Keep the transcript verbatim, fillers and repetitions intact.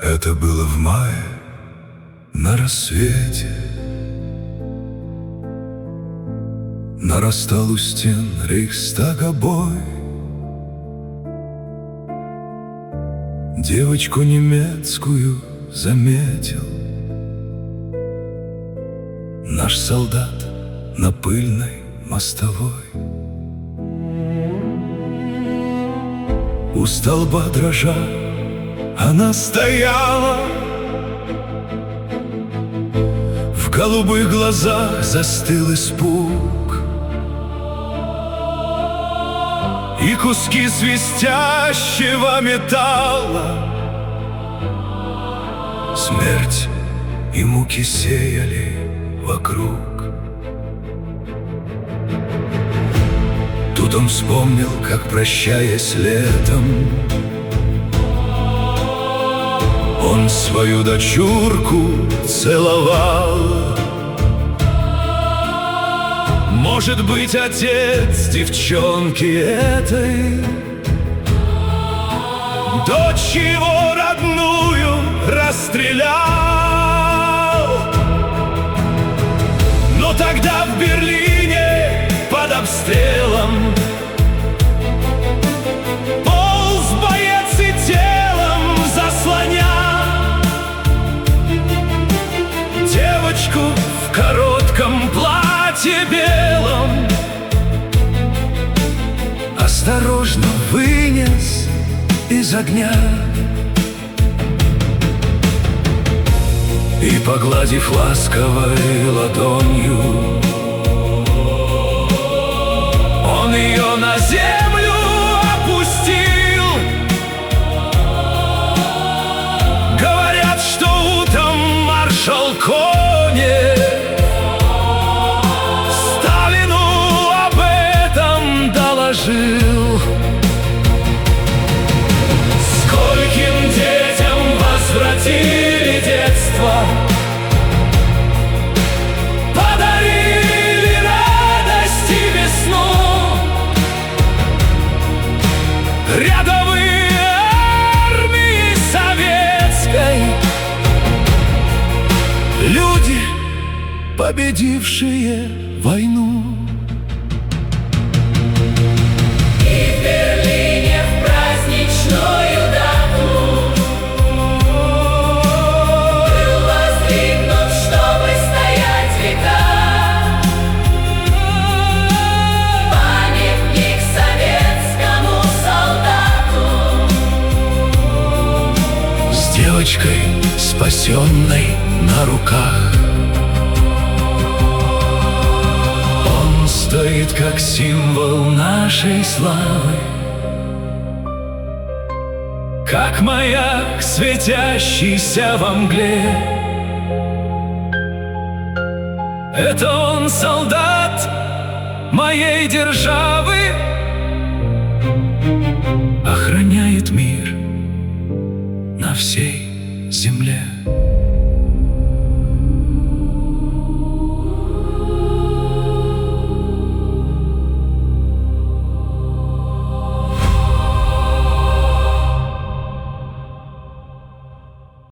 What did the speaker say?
Это было в мае на рассвете. Нарастал у стен Рейхстага бой. Девочку немецкую заметил наш солдат на пыльной мостовой. У столба дрожа она стояла, в голубых глазах застыл испуг, и куски свистящего металла смерть и муки сеяли вокруг. Тут он вспомнил, как, прощаясь летом, он свою дочурку целовал. Может быть, отец девчонки этой, дочь его родную расстрелял. Но тогда в Берлине под обстрелом полз боец и телом заслоня девочку в коротком платье белом. Осторожно вынес из огня и, погладив ласковой ладонью, он ее на землю опустил. Говорят, что утром маршал Конев Сталину об этом доложил. Скольким детям возвратили детство, подарили радость и весну. Рядовые армии советской, люди, победившие войну. И в Берлине в праздничную дату был воздвигнут, чтобы стоять века, памятник советскому солдату С девочкой, спасенной на руках, он стоит как символ нашей славы, как маяк, светящийся во мгле. Это он, солдат моей державы, охраняет мир на всей земле.